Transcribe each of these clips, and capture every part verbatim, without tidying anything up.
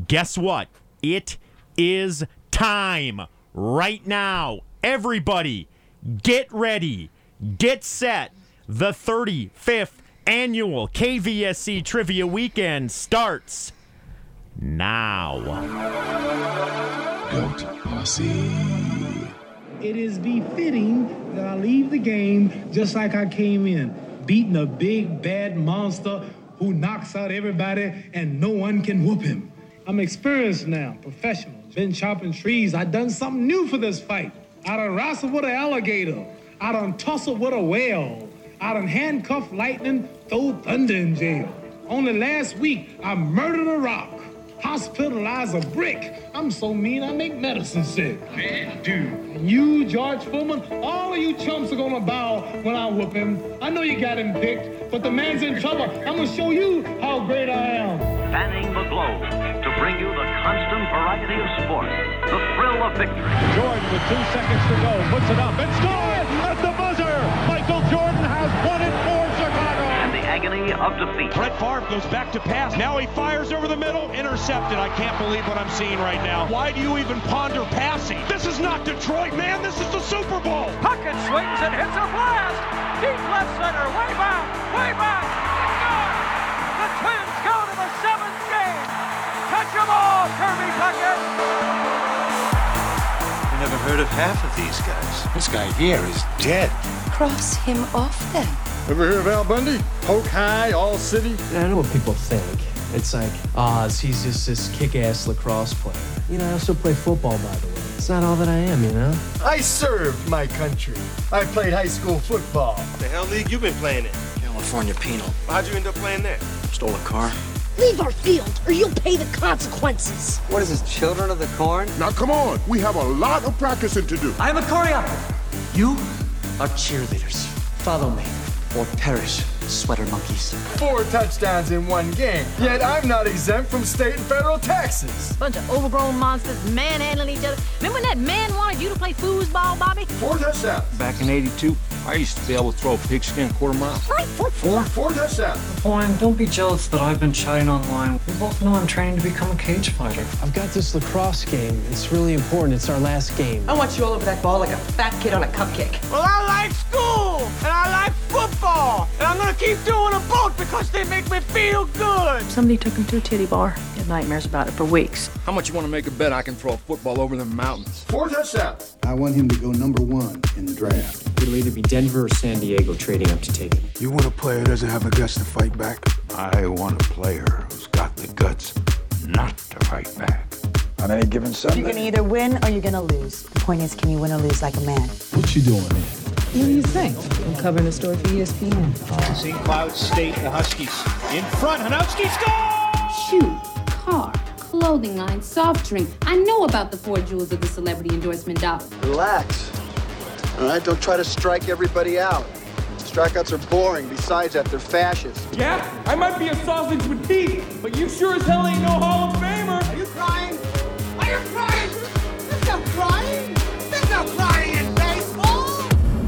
guess what? It is time right now. Everybody, get ready. Get set. The thirty-fifth annual K V S C Trivia Weekend starts now. Goat Posse. It is befitting that I leave the game just like I came in, beating a big, bad monster who knocks out everybody and no one can whoop him. I'm experienced now, professional. Been chopping trees. I done something new for this fight. I done wrestled with an alligator. I done tussled with a whale. I done handcuffed lightning, throw thunder in jail. Only last week, I murdered a rock, hospitalized a brick. I'm so mean, I make medicine sick. Man, dude. And you, George Foreman, all of you chumps are gonna bow when I whoop him. I know you got him picked, but the man's in trouble. I'm gonna show you how great I am. Spanning the globe to bring you the constant variety of sport, the thrill of victory. Jordan with two seconds to go, puts it up and scores at the buzzer. Michael Jordan has won it for Chicago. And the agony of defeat. Brett Favre goes back to pass. Now he fires over the middle, intercepted. I can't believe what I'm seeing right now. Why do you even ponder passing? This is not Detroit, man. This is the Super Bowl. Puckett swings and hits a blast. Deep left center, way back, way back. It's gone. The Twins go to the seventh game. Touch them all, Kirby Puckett. I never heard of half of these guys. This guy here is dead. Cross him off then. Ever hear of Al Bundy? Polk High, All City? I know what people think. It's like, Oz, he's just this kick-ass lacrosse player. You know, I also play football, by the way. It's not all that I am, you know? I served my country. I played high school football. The hell league you been playing in? California Penal. How'd you end up playing there? Stole a car. Leave our field, or you'll pay the consequences. What is this, Children of the Corn? Now come on, we have a lot of practicing to do. I'm a choreographer. You are cheerleaders. Follow me, or perish, sweater monkeys. Four touchdowns in one game, yet I'm not exempt from state and federal taxes. Bunch of overgrown monsters manhandling each other. Remember when that man wanted you to play foosball, Bobby? Four touchdowns. Back in eighty-two, I used to be able to throw a pigskin quarter mile. Right, four, Four, four touchdowns. Boy, don't be jealous that I've been chatting online. We both know I'm training to become a cage fighter. I've got this lacrosse game. It's really important. It's our last game. I want you all over that ball like a fat kid on a cupcake. Well, I like school, and I like football, and I'm gonna keep doing them both because they make me feel good. Somebody took him to a titty bar. He had nightmares about it for weeks. How much you want to make a bet I can throw a football over the mountains? Four touchdowns. I want him to go number one in the draft. It'll either be Denver or San Diego trading up to take him. You want a player who doesn't have the guts to fight back? I want a player who's got the guts not to fight back. On any given Sunday. You're gonna either win or you're gonna lose. The point is, can you win or lose like a man? What you doing here? What do you think? I'm covering the story for E S P N. Saint Cloud State, the Huskies. In front, Hanowski scores! Shoe, car, clothing line, soft drink. I know about the four jewels of the celebrity endorsement dollar. Relax. All right, don't try to strike everybody out. Strikeouts are boring. Besides that, they're fascist. Yeah, I might be a sausage with teeth, but you sure as hell ain't no Hall of Famer. Are you crying? Are you crying? There's no crying. There's no crying in baseball.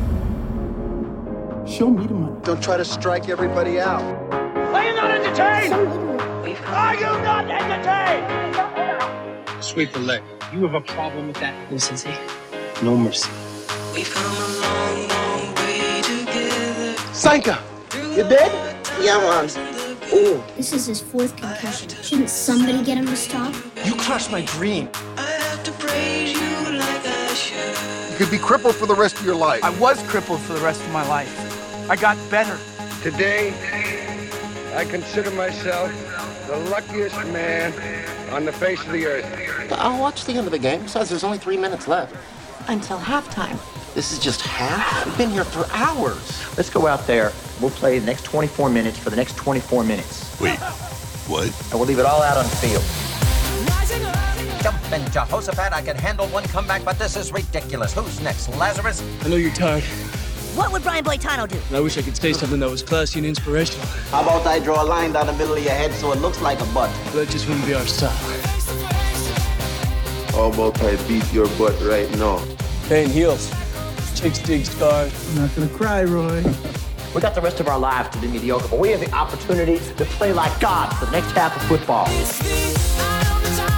Show me the money. Don't try to strike everybody out. Are you not entertained? Are you not entertained? Sweep the leg. You have a problem with that, Lucy. No mercy. We've come a long, long way together. Sanka, you dead? Yeah, Mom. Ooh. This is his fourth concussion. Shouldn't somebody get him to stop? You crushed my dream. I have to praise you like I should. You could be crippled for the rest of your life. I was crippled for the rest of my life. I got better. Today, I consider myself the luckiest man on the face of the earth. I'll watch the end of the game. Besides, there's only three minutes left. Until halftime. This is just half? We've been here for hours. Let's go out there. We'll play the next twenty-four minutes for the next twenty-four minutes. Wait, what? And we'll leave it all out on the field. Jumpin' Jehoshaphat, I can handle one comeback, but this is ridiculous. Who's next, Lazarus? I know you're tired. What would Brian Boitano do? I wish I could say something that was classy and inspirational. How about I draw a line down the middle of your head so it looks like a butt? That just wouldn't be our style. How about I beat your butt right now? Pain heals. Chicks dig scars. I'm not gonna cry, Roy. We got the rest of our lives to be mediocre, but we have the opportunity to play like God for the next half of football. It's me, I know the time.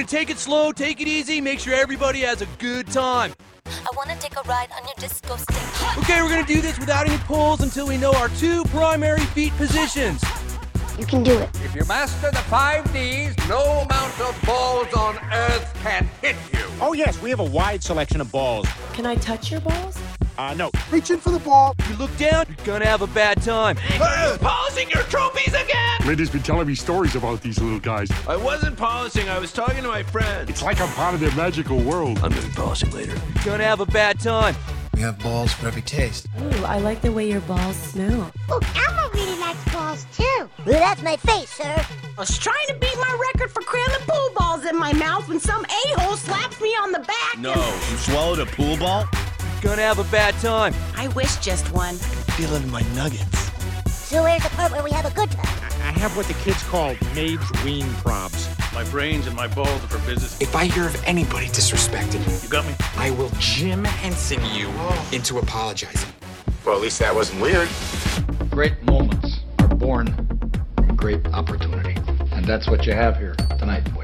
going to take it slow, take it easy, make sure everybody has a good time. I want to take a ride on your disco stick. Okay, we're going to do this without any pulls until we know our two primary feet positions. You can do it. If you master the five Ds, no amount of balls on earth can hit you. Oh, yes, we have a wide selection of balls. Can I touch your balls? Uh, no. Reach in for the ball. If you look down, you're going to have a bad time. Polishing your trophies again! Lady's been telling me stories about these little guys. I wasn't polishing, I was talking to my friend. It's like I'm part of their magical world. I'm gonna be polishing later. You're going to have a bad time. We have balls for every taste. Ooh, I like the way your balls smell. Ooh, Elmo really likes balls too. Ooh, that's my face, sir. I was trying to beat my record for cramming pool balls in my mouth when some a-hole slaps me on the back. No, you swallowed a pool ball? You're going to have a bad time. I wish just one. Feeling my nuggets. So where's the part where we have a good time? I have what the kids call maids wean probs. My brains and my balls are for business. If I hear of anybody disrespecting you, You got me? I will Jim Henson you into apologizing. Well, at least that wasn't weird. Great moments are born from great opportunity. And that's what you have here tonight, boys.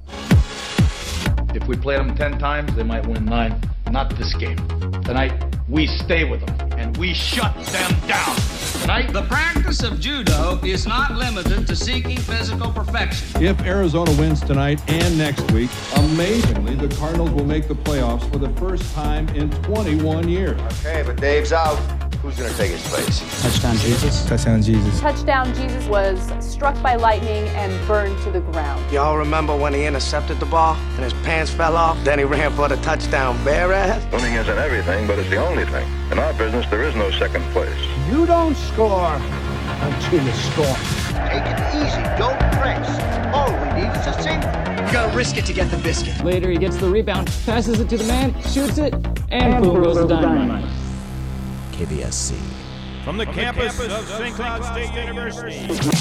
If we played them ten times, they might win nine. Not this game. Tonight, we stay with them, and we shut them down. Tonight, the practice of judo is not limited to seeking physical perfection. If Arizona wins tonight and next week, amazingly, the Cardinals will make the playoffs for the first time in twenty-one years. Okay, but Dave's out. Who's gonna take his place? Touchdown Jesus. Touchdown Jesus. Touchdown Jesus was struck by lightning and burned to the ground. Y'all remember when he intercepted the ball and his pants fell off? Then he ran for the touchdown bare ass? Winning isn't everything, but it's the only thing. In our business, there is no second place. You don't score until you score. Take it easy. Don't press. All we need is a single. You gotta risk it to get the biscuit. Later, he gets the rebound, passes it to the man, shoots it, and, and boom goes the dynamite. K V S C. From the, From campus, the campus of Saint Cloud State, State University.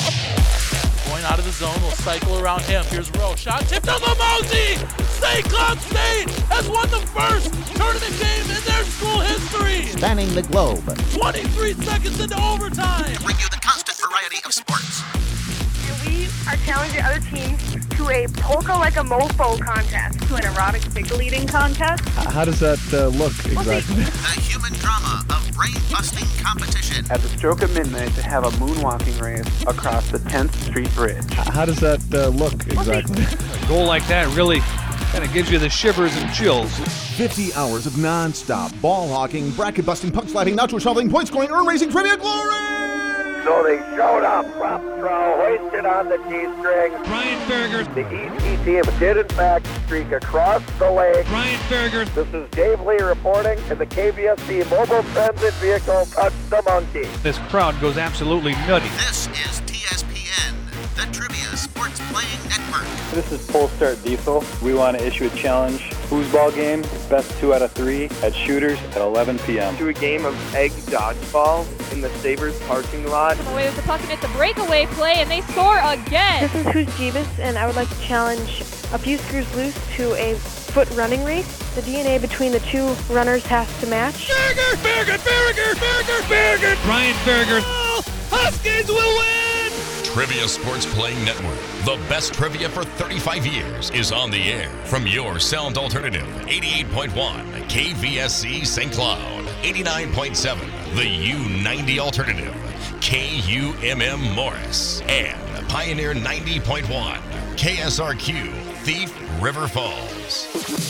Going out of the zone, will cycle around him. Here's Rowe. Shot tipped on the Mosey! Saint Cloud State has won the first tournament game in their school history! Spanning the globe. twenty-three seconds into overtime! Bring you the constant variety of sports. And we are challenging other teams to a polka like a mofo contest, to an erotic pickle eating contest. How does that uh, look exactly? The human drama of brain-busting competition. At the stroke of midnight, to have a moonwalking race across the tenth Street Bridge. How does that uh, look exactly? A goal like that really kind of gives you the shivers and chills. fifty hours of non-stop ball hawking, bracket busting, puck sliding, nacho shoveling, point scoring, earn raising, trivia glory! So they showed up. Prop throw, hoisted on the G-string. Brian Berger. The E T team did, in fact, streak across the lake. Brian Berger. This is Dave Lee reporting, and the K V S C mobile transit vehicle touched the monkey. This crowd goes absolutely nutty. This is T S P N, the Trivia Sports Playing Network. This is Polestar Diesel. We want to issue a challenge. Foosball game, best two out of three at Shooters at eleven p.m. Do a game of egg dodgeball in the Sabres parking lot. Away with the puck and it's a breakaway play and they score again. This is Who's Jeebus, and I would like to challenge a few screws loose to a foot running race. The D N A between the two runners has to match. Berger! Berger! Berger! Berger! Berger! Brian Berger! Oh, Huskies will win! Trivia Sports Playing Network. The best trivia for thirty-five years is on the air from your sound alternative. eighty-eight point one K V S C Saint Cloud. eighty-nine point seven The U ninety Alternative. K U M M Morris. And Pioneer ninety point one K S R Q Thief River Falls.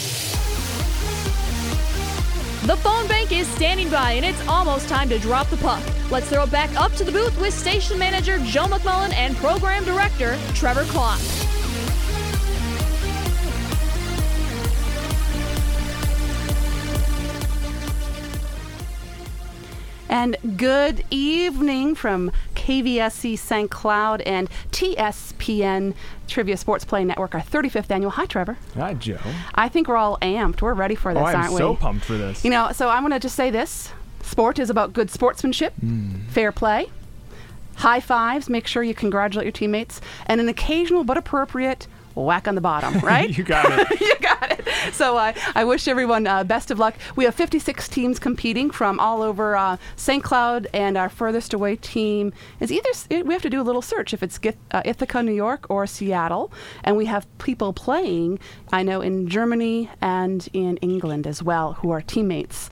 The phone bank is standing by, and it's almost time to drop the puck. Let's throw it back up to the booth with station manager Joe McMullen and program director Trevor Klopp. And good evening from K V S C Saint Cloud and T S P N Trivia Sports Play Network, our thirty-fifth annual. Hi, Trevor. Hi, Joe. I think we're all amped. We're ready for this, oh, I'm aren't we? so pumped for this. You know, so I'm going to just say this. Sport is about good sportsmanship, mm. fair play, high fives, make sure you congratulate your teammates, and an occasional but appropriate whack on the bottom, right? You got it. You got it. So uh, I wish everyone uh, best of luck. We have fifty-six teams competing from all over uh, Saint Cloud, and our furthest away team is either, we have to do a little search if it's Gith- uh, Ithaca, New York, or Seattle. And we have people playing, I know, in Germany and in England as well, who are teammates